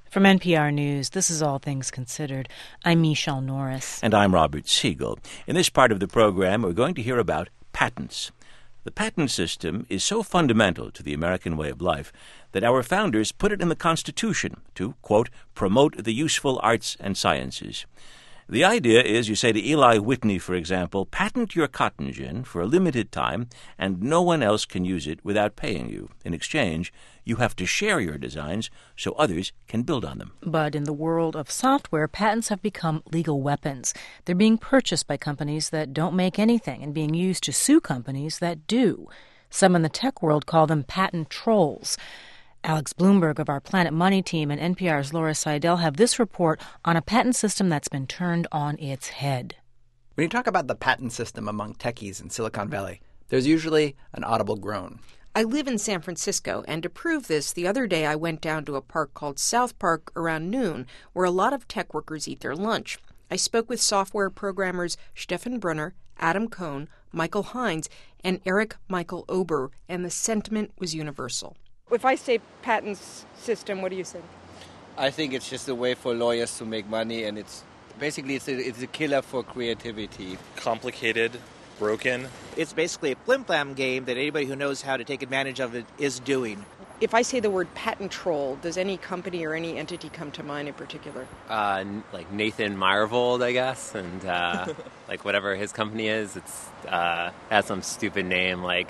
From NPR News, this is All Things Considered. I'm Michelle Norris. And I'm Robert Siegel. In this part of the program, we're going to hear about patents. The patent system is so fundamental to the American way of life that our founders put it in the Constitution to, quote, promote the useful arts and sciences. The idea is, you say to Eli Whitney, for example, patent your cotton gin for a limited time and no one else can use it without paying you. In exchange, you have to share your designs so others can build on them. But in the world of software, patents have become legal weapons. They're being purchased by companies that don't make anything and being used to sue companies that do. Some in the tech world call them patent trolls. Alex Bloomberg of our Planet Money team and NPR's Laura Seidel have this report on a patent system that's been turned on its head. When you talk about the patent system among techies in Silicon Valley, there's usually an audible groan. I live in San Francisco, and to prove this, the other day I went down to a park called South Park around noon, where a lot of tech workers eat their lunch. I spoke with software programmers Stefan Brunner, Adam Cohn, Michael Hines, and Eric Michael Ober, and the sentiment was universal. If I say patents system, what do you think? I think it's just a way for lawyers to make money, and it's a killer for creativity. Complicated, broken. It's basically a flim-flam game that anybody who knows how to take advantage of it is doing. If I say the word patent troll, does any company or any entity come to mind in particular? Like Nathan Meyervold, I guess, and like whatever his company is, it's has some stupid name like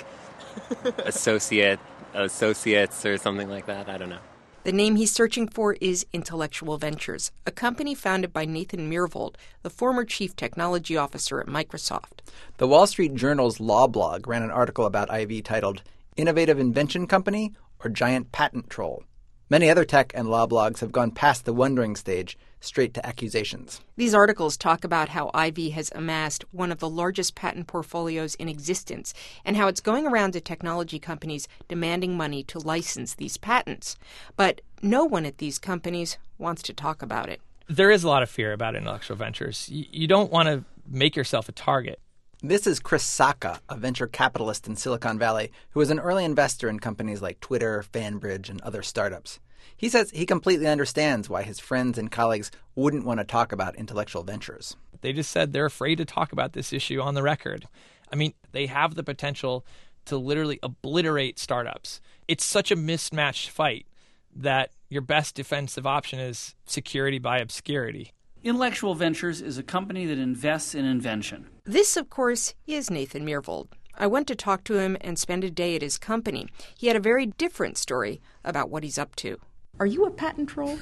Associates or something like that. I don't know. The name he's searching for is Intellectual Ventures, a company founded by Nathan Myhrvold, the former chief technology officer at Microsoft. The Wall Street Journal's law blog ran an article about IV titled Innovative Invention Company or Giant Patent Troll. Many other tech and law blogs have gone past the wondering stage, straight to accusations. These articles talk about how IV has amassed one of the largest patent portfolios in existence and how it's going around to technology companies demanding money to license these patents. But no one at these companies wants to talk about it. There is a lot of fear about intellectual ventures. You don't want to make yourself a target. This is Chris Sacca, a venture capitalist in Silicon Valley who was an early investor in companies like Twitter, FanBridge, and other startups. He says he completely understands why his friends and colleagues wouldn't want to talk about intellectual ventures. They just said they're afraid to talk about this issue on the record. I mean, they have the potential to literally obliterate startups. It's such a mismatched fight that your best defensive option is security by obscurity. Intellectual Ventures is a company that invests in invention. This, of course, is Nathan Myhrvold. I went to talk to him and spend a day at his company. He had a very different story about what he's up to. Are you a patent troll?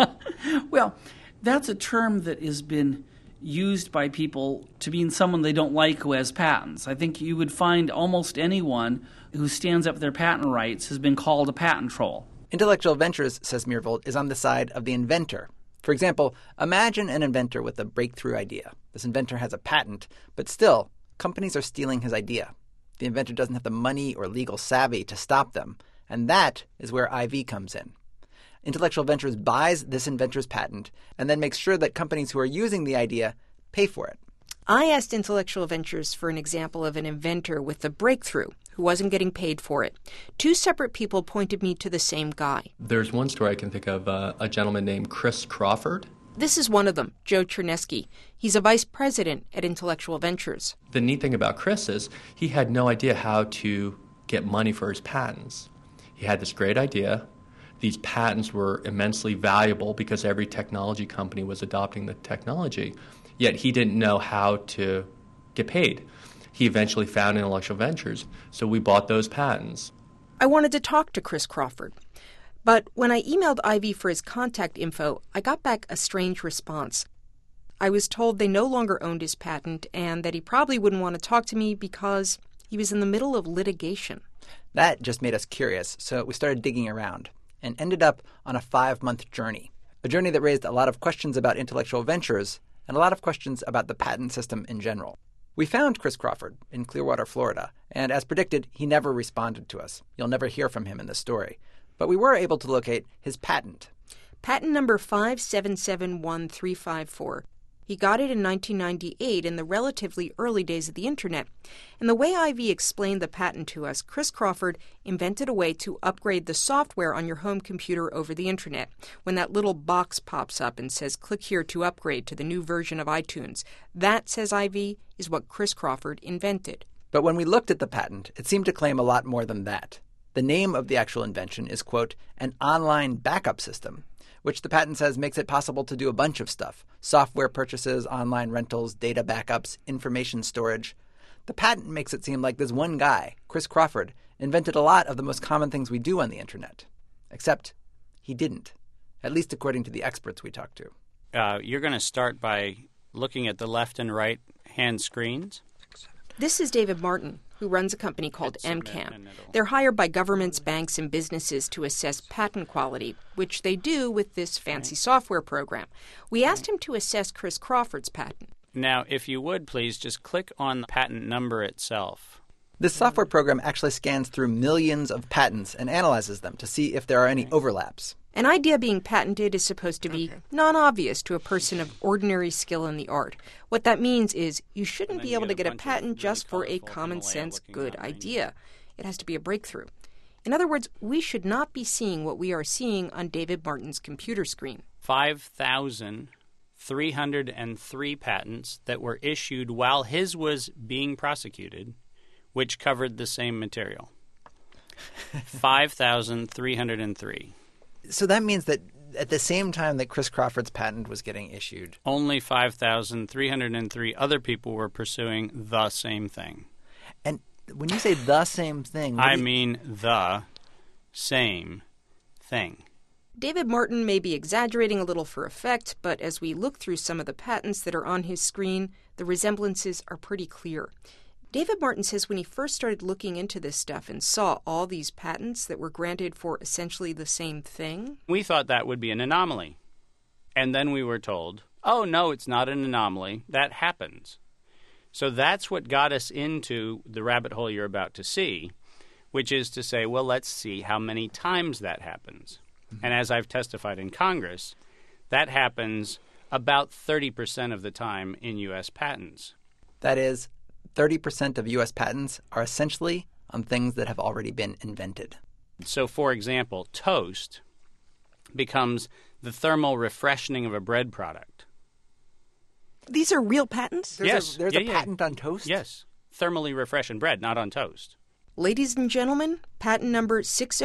Well, that's a term that has been used by people to mean someone they don't like who has patents. I think you would find almost anyone who stands up for their patent rights has been called a patent troll. Intellectual Ventures, says Myhrvold, is on the side of the inventor. For example, imagine an inventor with a breakthrough idea. This inventor has a patent, but still, companies are stealing his idea. The inventor doesn't have the money or legal savvy to stop them, and that is where IV comes in. Intellectual Ventures buys this inventor's patent and then makes sure that companies who are using the idea pay for it. I asked Intellectual Ventures for an example of an inventor with a breakthrough who wasn't getting paid for it. Two separate people pointed me to the same guy. There's one story I can think of, a gentleman named Chris Crawford. This is one of them, Joe Chernesky. He's a vice president at Intellectual Ventures. The neat thing about Chris is he had no idea how to get money for his patents. He had this great idea. These patents were immensely valuable because every technology company was adopting the technology, yet he didn't know how to get paid. He eventually found Intellectual Ventures, so we bought those patents. I wanted to talk to Chris Crawford, but when I emailed IV for his contact info, I got back a strange response. I was told they no longer owned his patent and that he probably wouldn't want to talk to me because he was in the middle of litigation. That just made us curious, so we started digging around and ended up on a 5-month journey, a journey that raised a lot of questions about Intellectual Ventures and a lot of questions about the patent system in general. We found Chris Crawford in Clearwater, Florida, and as predicted, he never responded to us. You'll never hear from him in this story. But we were able to locate his patent. Patent number 5771354. He got it in 1998 in the relatively early days of the Internet. And the way Ivy explained the patent to us, Chris Crawford invented a way to upgrade the software on your home computer over the Internet. When that little box pops up and says, click here to upgrade to the new version of iTunes, that, says Ivy, is what Chris Crawford invented. But when we looked at the patent, it seemed to claim a lot more than that. The name of the actual invention is, quote, an online backup system, which the patent says makes it possible to do a bunch of stuff. Software purchases, online rentals, data backups, information storage. The patent makes it seem like this one guy, Chris Crawford, invented a lot of the most common things we do on the Internet. Except he didn't, at least according to the experts we talked to. You're going to start by looking at the left and right hand screens. This is David Martin, who runs a company called MCAM. They're hired by governments, banks, and businesses to assess patent quality, which they do with this fancy software program. We asked him to assess Chris Crawford's patent. Now, if you would, please just click on the patent number itself. This software program actually scans through millions of patents and analyzes them to see if there are any overlaps. An idea being patented is supposed to be non-obvious to a person of ordinary skill in the art. What that means is you shouldn't be able to get a patent just for a common-sense good idea. It has to be a breakthrough. In other words, we should not be seeing what we are seeing on David Martin's computer screen. 5,303 patents that were issued while his was being prosecuted, which covered the same material. 5,303. So that means that at the same time that Chris Crawford's patent was getting issued, only 5,303 other people were pursuing the same thing. And when you say the same thing, I mean the same thing. David Martin may be exaggerating a little for effect, but as we look through some of the patents that are on his screen, the resemblances are pretty clear. David Martin says when he first started looking into this stuff and saw all these patents that were granted for essentially the same thing, we thought that would be an anomaly. And then we were told, oh, no, it's not an anomaly. That happens. So that's what got us into the rabbit hole you're about to see, which is to say, well, let's see how many times that happens. Mm-hmm. And as I've testified in Congress, that happens about 30% of the time in U.S. patents. That is, 30% of U.S. patents are essentially on things that have already been invented. So, for example, toast becomes the thermal refreshening of a bread product. These are real patents? There's a patent on toast? Yes. Thermally refreshing bread, not on toast. Ladies and gentlemen, patent number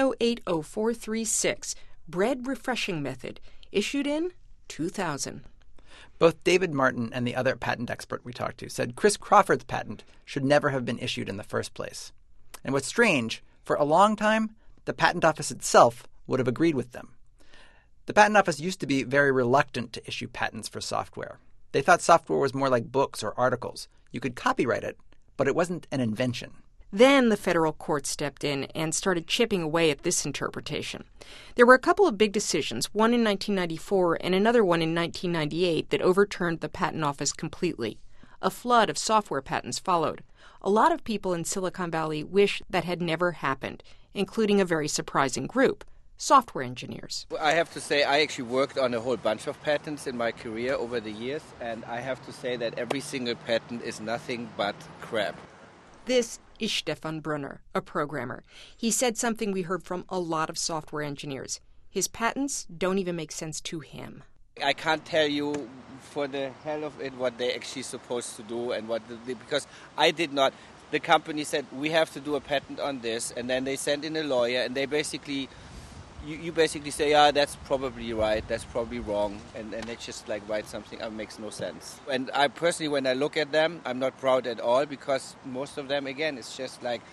6080436, bread refreshing method, issued in 2000. Both David Martin and the other patent expert we talked to said Chris Crawford's patent should never have been issued in the first place. And what's strange, for a long time, the Patent Office itself would have agreed with them. The Patent Office used to be very reluctant to issue patents for software. They thought software was more like books or articles. You could copyright it, but it wasn't an invention. Then the federal court stepped in and started chipping away at this interpretation. There were a couple of big decisions, one in 1994 and another one in 1998, that overturned the Patent Office completely. A flood of software patents followed. A lot of people in Silicon Valley wish that had never happened, including a very surprising group, software engineers. I have to say I actually worked on a whole bunch of patents in my career over the years, and I have to say that every single patent is nothing but crap. This is Stefan Brunner, a programmer. He said something we heard from a lot of software engineers. His patents don't even make sense to him. I can't tell you for the hell of it what they're actually supposed to do and because I did not. The company said, we have to do a patent on this, and then they sent in a lawyer, and they basically, you basically say, yeah, that's probably right, that's probably wrong, and they just like write something that makes no sense. And I personally, when I look at them, I'm not proud at all, because most of them, again, it's just like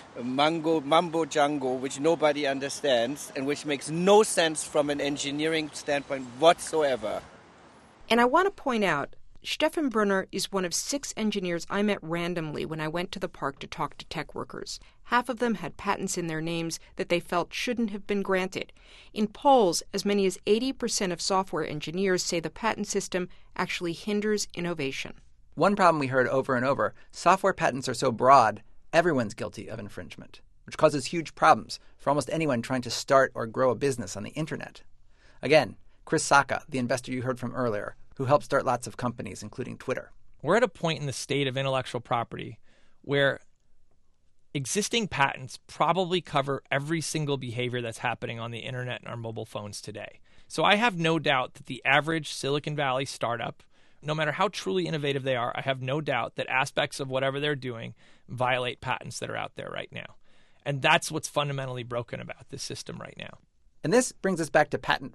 mumbo-jumbo, which nobody understands, and which makes no sense from an engineering standpoint whatsoever. And I want to point out, Stefan Brunner is one of 6 engineers I met randomly when I went to the park to talk to tech workers. Half of them had patents in their names that they felt shouldn't have been granted. In polls, as many as 80% of software engineers say the patent system actually hinders innovation. One problem we heard over and over, software patents are so broad, everyone's guilty of infringement, which causes huge problems for almost anyone trying to start or grow a business on the internet. Again, Chris Sacca, the investor you heard from earlier, who helped start lots of companies, including Twitter. We're at a point in the state of intellectual property where existing patents probably cover every single behavior that's happening on the internet and our mobile phones today. So I have no doubt that the average Silicon Valley startup, no matter how truly innovative they are, I have no doubt that aspects of whatever they're doing violate patents that are out there right now. And that's what's fundamentally broken about this system right now. And this brings us back to patent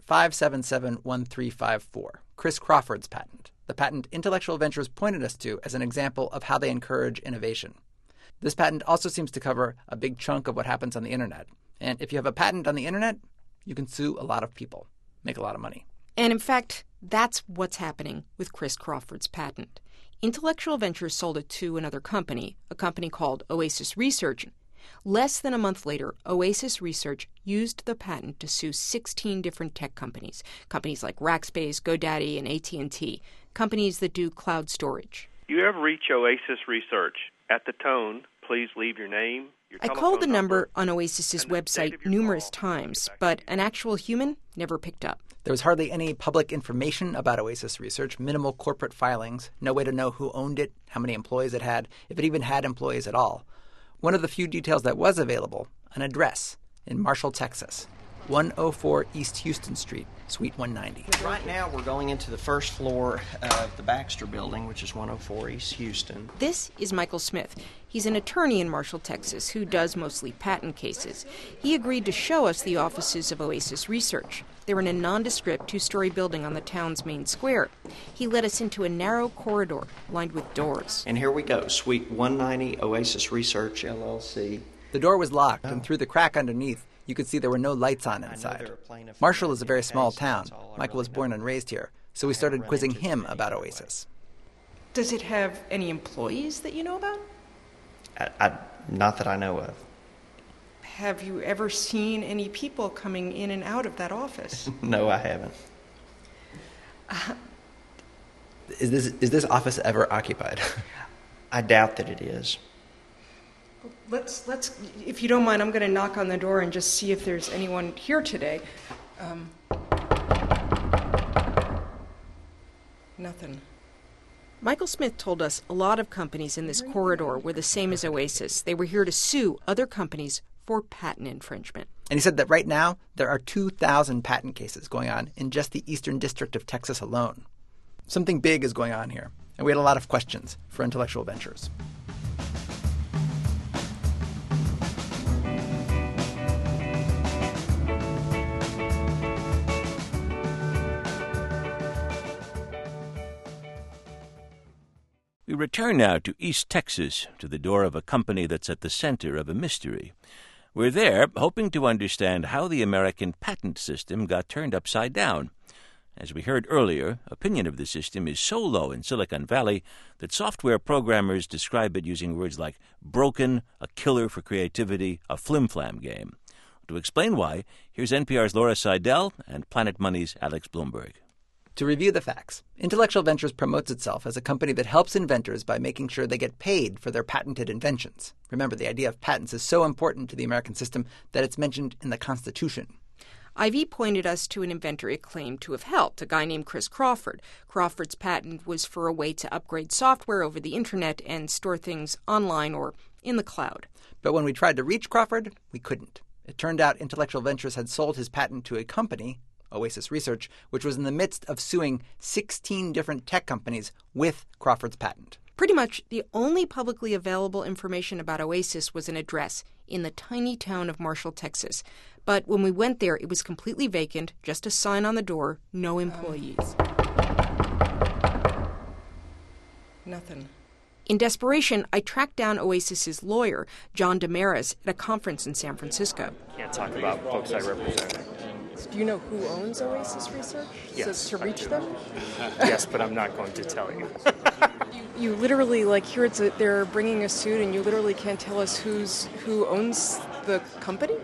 5771354, Chris Crawford's patent, the patent Intellectual Ventures pointed us to as an example of how they encourage innovation. This patent also seems to cover a big chunk of what happens on the internet. And if you have a patent on the internet, you can sue a lot of people, make a lot of money. And in fact, that's what's happening with Chris Crawford's patent. Intellectual Ventures sold it to another company, a company called Oasis Research. Less than a month later, Oasis Research used the patent to sue 16 different tech companies like Rackspace, GoDaddy, and AT&T, companies that do cloud storage. You ever reach Oasis Research? At the tone, please leave your name, your I called the number on Oasis's website numerous times, but an actual human never picked up. There was hardly any public information about Oasis Research, minimal corporate filings, no way to know who owned it, how many employees it had, if it even had employees at all. One of the few details that was available, an address in Marshall, Texas, 104 East Houston Street, Suite 190. Right now we're going into the first floor of the Baxter Building, which is 104 East Houston. This is Michael Smith. He's an attorney in Marshall, Texas, who does mostly patent cases. He agreed to show us the offices of Oasis Research. They're in a nondescript two-story building on the town's main square. He led us into a narrow corridor lined with doors. And here we go, Suite 190, Oasis Research, LLC. The door was locked, and through the crack underneath, you could see there were no lights on inside. Marshall is a very small town. Michael was born and raised here, so we started quizzing him about Oasis. Does it have any employees that you know about? Not that I know of. Have you ever seen any people coming in and out of that office? No, I haven't. Is this office ever occupied? I doubt that it is. Let's. If you don't mind, I'm going to knock on the door and just see if there's anyone here today. Nothing. Michael Smith told us a lot of companies in this corridor were the same as Oasis. They were here to sue other companies for patent infringement. And he said that right now there are 2,000 patent cases going on in just the Eastern District of Texas alone. Something big is going on here, and we had a lot of questions for Intellectual Ventures. We return now to East Texas, to the door of a company that's at the center of a mystery. We're there hoping to understand how the American patent system got turned upside down. As we heard earlier, opinion of the system is so low in Silicon Valley that software programmers describe it using words like broken, a killer for creativity, a flim-flam game. To explain why, here's NPR's Laura Seidel and Planet Money's Alex Blumberg. To review the facts, Intellectual Ventures promotes itself as a company that helps inventors by making sure they get paid for their patented inventions. Remember, the idea of patents is so important to the American system that it's mentioned in the Constitution. Ivy pointed us to an inventor it claimed to have helped, a guy named Chris Crawford. Crawford's patent was for a way to upgrade software over the internet and store things online or in the cloud. But when we tried to reach Crawford, we couldn't. It turned out Intellectual Ventures had sold his patent to a company, Oasis Research, which was in the midst of suing 16 different tech companies with Crawford's patent. Pretty much the only publicly available information about Oasis was an address in the tiny town of Marshall, Texas. But when we went there, it was completely vacant, just a sign on the door, no employees. Nothing. In desperation, I tracked down Oasis's lawyer, John Damaris, at a conference in San Francisco. Can't talk about folks I represent. Do you know who owns Oasis Research? Yes. So to reach them? Yes, but I'm not going to tell you. You literally, like, here they're bringing a suit and you literally can't tell us who owns the company?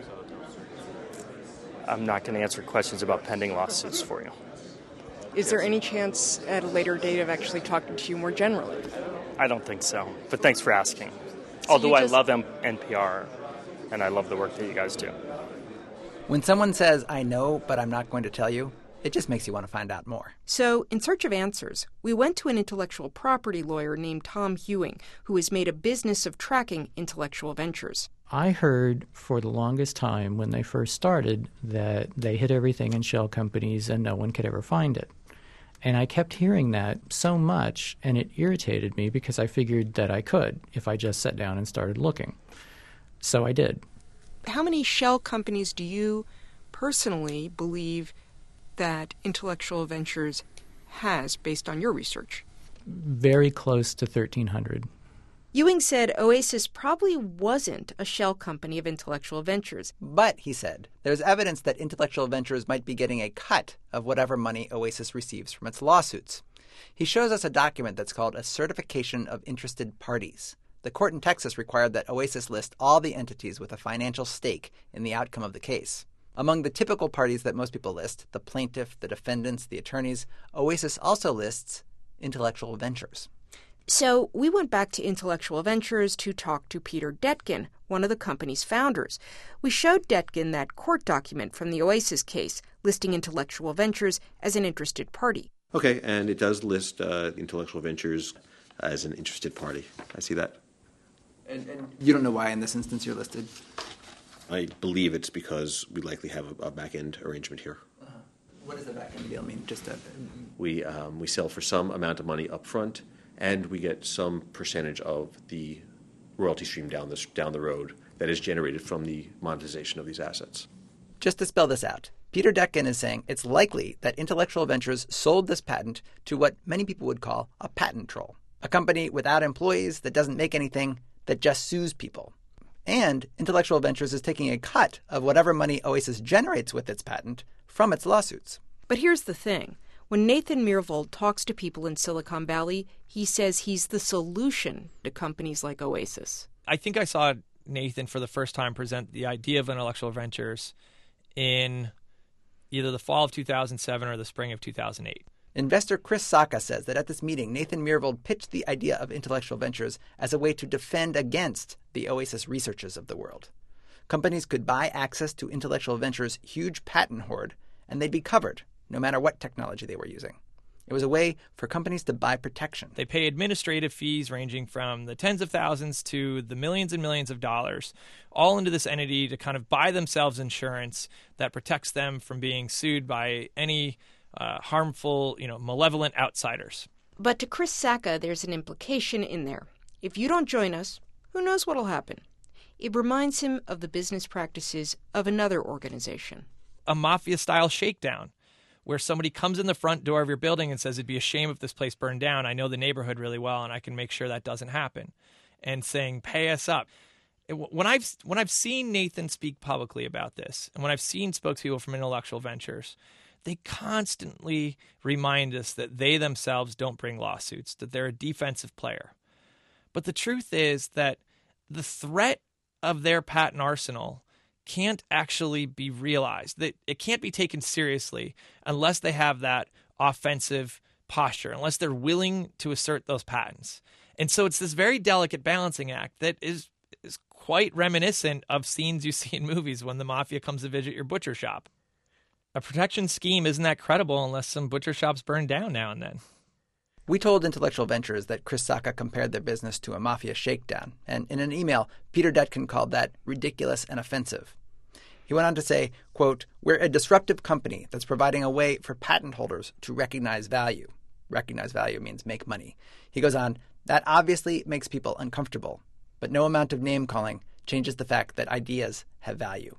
I'm not going to answer questions about pending lawsuits for you. Is there any chance at a later date of actually talking to you more generally? I don't think so, but thanks for asking. Although I love NPR, and I love the work that you guys do. When someone says, I know, but I'm not going to tell you, It just makes you want to find out more. So, in search of answers, we went to an intellectual property lawyer named Tom Hewing, who has made a business of tracking intellectual ventures. I heard for the longest time when they first started that they hid everything in shell companies and no one could ever find it. And I kept hearing that so much, and it irritated me because I figured that I could if I just sat down and started looking. So I did. How many shell companies do you personally believe that Intellectual Ventures has based on your research? Very close to 1,300. Ewing said Oasis probably wasn't a shell company of Intellectual Ventures. But, he said, there's evidence that Intellectual Ventures might be getting a cut of whatever money Oasis receives from its lawsuits. He shows us a document that's called a Certification of Interested Parties. The court in Texas required that Oasis list all the entities with a financial stake in the outcome of the case. Among the typical parties that most people list, the plaintiff, the defendants, the attorneys, Oasis also lists Intellectual Ventures. So we went back to Intellectual Ventures to talk to Peter Detkin, one of the company's founders. We showed Detkin that court document from the Oasis case listing Intellectual Ventures as an interested party. Okay, and it does list Intellectual Ventures as an interested party. I see that. And you don't know why in this instance you're listed? I believe it's because we likely have a back-end arrangement here. What does the back-end deal mean? We sell for some amount of money up front, and we get some percentage of the royalty stream down the road that is generated from the monetization of these assets. Just to spell this out, Peter Detkin is saying it's likely that Intellectual Ventures sold this patent to what many people would call a patent troll, a company without employees that doesn't make anything, that just sues people. And Intellectual Ventures is taking a cut of whatever money Oasis generates with its patent from its lawsuits. But here's the thing. When Nathan Myhrvold talks to people in Silicon Valley, he says he's the solution to companies like Oasis. I think I saw Nathan for the first time present the idea of Intellectual Ventures in either the fall of 2007 or the spring of 2008. Investor Chris Sacca says that at this meeting, Nathan Myhrvold pitched the idea of Intellectual Ventures as a way to defend against the Oasis researchers of the world. Companies could buy access to Intellectual Ventures' huge patent hoard, and they'd be covered, no matter what technology they were using. It was a way for companies to buy protection. They pay administrative fees ranging from the tens of thousands to the millions and millions of dollars, all into this entity to kind of buy themselves insurance that protects them from being sued by any harmful, malevolent outsiders. But to Chris Sacca, there's an implication in there. If you don't join us, who knows what'll happen? It reminds him of the business practices of another organization. A mafia-style shakedown, where somebody comes in the front door of your building and says, it'd be a shame if this place burned down. I know the neighborhood really well, and I can make sure that doesn't happen. And saying, pay us up. When I've seen Nathan speak publicly about this, and when I've seen spokespeople from Intellectual Ventures, they constantly remind us that they themselves don't bring lawsuits, that they're a defensive player. But the truth is that the threat of their patent arsenal can't actually be realized. That it can't be taken seriously unless they have that offensive posture, unless they're willing to assert those patents. And so it's this very delicate balancing act that is quite reminiscent of scenes you see in movies when the mafia comes to visit your butcher shop. A protection scheme isn't that credible unless some butcher shops burn down now and then. We told Intellectual Ventures that Chris Sacca compared their business to a mafia shakedown, and in an email, Peter Detkin called that ridiculous and offensive. He went on to say, quote, "We're a disruptive company that's providing a way for patent holders to recognize value." Recognize value means make money. He goes on, "That obviously makes people uncomfortable, but no amount of name-calling changes the fact that ideas have value."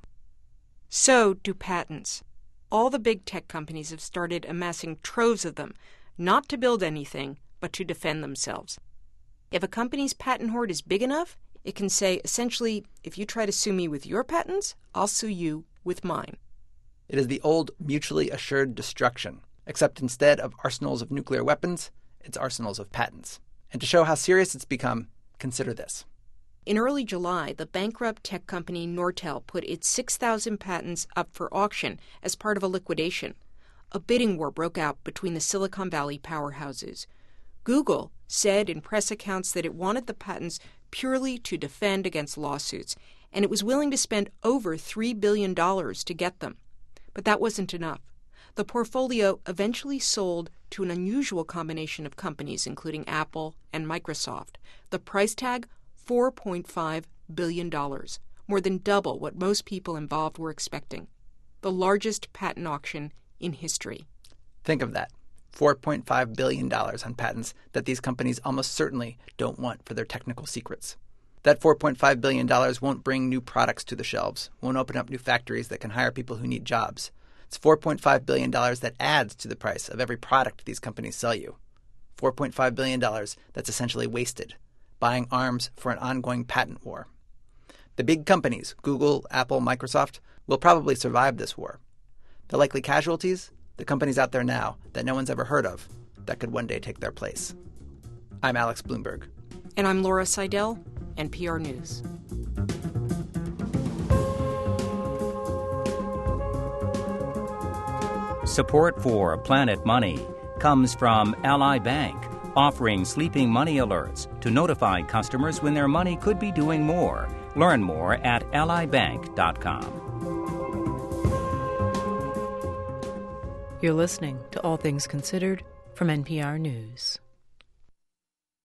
So do patents. All the big tech companies have started amassing troves of them, not to build anything, but to defend themselves. If a company's patent hoard is big enough, it can say, essentially, if you try to sue me with your patents, I'll sue you with mine. It is the old mutually assured destruction, except instead of arsenals of nuclear weapons, it's arsenals of patents. And to show how serious it's become, consider this. In early July, the bankrupt tech company Nortel put its 6,000 patents up for auction as part of a liquidation. A bidding war broke out between the Silicon Valley powerhouses. Google said in press accounts that it wanted the patents purely to defend against lawsuits, and it was willing to spend over $3 billion to get them. But that wasn't enough. The portfolio eventually sold to an unusual combination of companies, including Apple and Microsoft. The price tag, $4.5 billion, more than double what most people involved were expecting. The largest patent auction in history. Think of that. $4.5 billion on patents that these companies almost certainly don't want for their technical secrets. That $4.5 billion won't bring new products to the shelves, won't open up new factories that can hire people who need jobs. It's $4.5 billion that adds to the price of every product these companies sell you. $4.5 billion that's essentially wasted, buying arms for an ongoing patent war. The big companies, Google, Apple, Microsoft, will probably survive this war. The likely casualties? The companies out there now that no one's ever heard of that could one day take their place. I'm Alex Blumberg. And I'm Laura Seidel, NPR News. Support for Planet Money comes from Ally Bank, offering sleeping money alerts to notify customers when their money could be doing more. Learn more at allybank.com. You're listening to All Things Considered from NPR News.